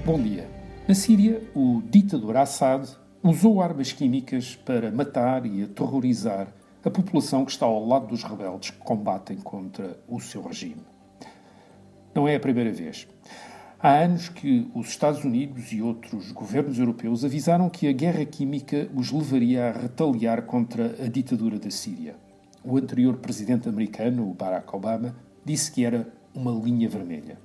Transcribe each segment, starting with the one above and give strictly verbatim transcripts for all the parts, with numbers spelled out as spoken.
Bom dia. Na Síria, o ditador Assad usou armas químicas para matar e aterrorizar a população que está ao lado dos rebeldes que combatem contra o seu regime. Não é a primeira vez. Há anos que os Estados Unidos e outros governos europeus avisaram que a guerra química os levaria a retaliar contra a ditadura da Síria. O anterior presidente americano, Barack Obama, disse que era uma linha vermelha.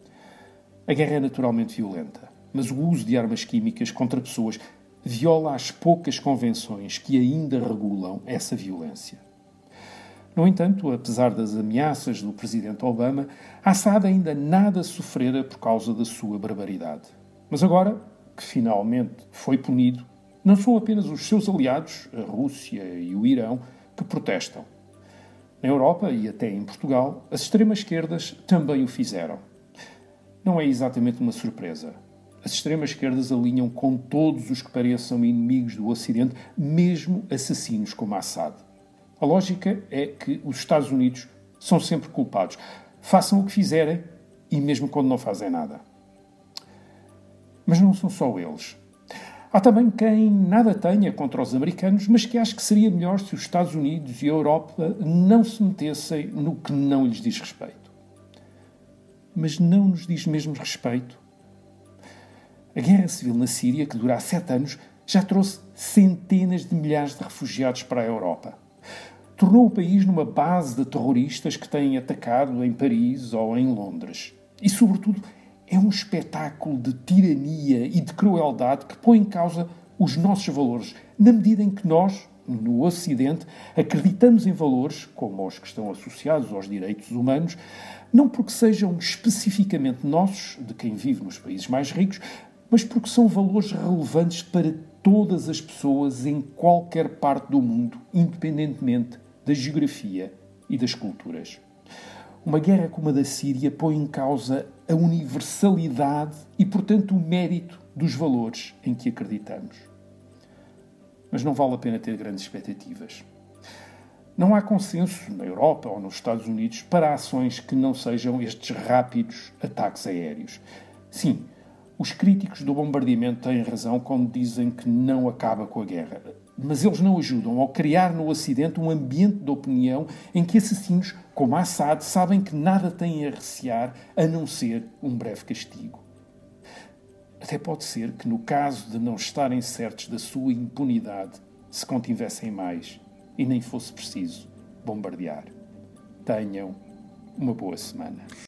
A guerra é naturalmente violenta, mas o uso de armas químicas contra pessoas viola as poucas convenções que ainda regulam essa violência. No entanto, apesar das ameaças do presidente Obama, Assad ainda nada sofrera por causa da sua barbaridade. Mas agora, que finalmente foi punido, não são apenas os seus aliados, a Rússia e o Irão, que protestam. Na Europa e até em Portugal, as extremas-esquerdas também o fizeram. Não é exatamente uma surpresa. As extremas-esquerdas alinham com todos os que pareçam inimigos do Ocidente, mesmo assassinos como Assad. A lógica é que os Estados Unidos são sempre culpados. Façam o que fizerem e mesmo quando não fazem nada. Mas não são só eles. Há também quem nada tenha contra os americanos, mas que acha que seria melhor se os Estados Unidos e a Europa não se metessem no que não lhes diz respeito. Mas não nos diz mesmo respeito. A guerra civil na Síria, que dura há sete anos, já trouxe centenas de milhares de refugiados para a Europa. Tornou o país numa base de terroristas que têm atacado em Paris ou em Londres. E, sobretudo, é um espetáculo de tirania e de crueldade que põe em causa os nossos valores, na medida em que nós, no Ocidente, acreditamos em valores, como os que estão associados aos direitos humanos, não porque sejam especificamente nossos, de quem vive nos países mais ricos, mas porque são valores relevantes para todas as pessoas em qualquer parte do mundo, independentemente da geografia e das culturas. Uma guerra como a da Síria põe em causa a universalidade e, portanto, o mérito dos valores em que acreditamos. Mas não vale a pena ter grandes expectativas. Não há consenso na Europa ou nos Estados Unidos para ações que não sejam estes rápidos ataques aéreos. Sim, os críticos do bombardeamento têm razão quando dizem que não acaba com a guerra. Mas eles não ajudam ao criar no Ocidente um ambiente de opinião em que assassinos como Assad sabem que nada têm a recear a não ser um breve castigo. Até pode ser que, no caso de não estarem certos da sua impunidade, se contivessem mais e nem fosse preciso bombardear. Tenham uma boa semana.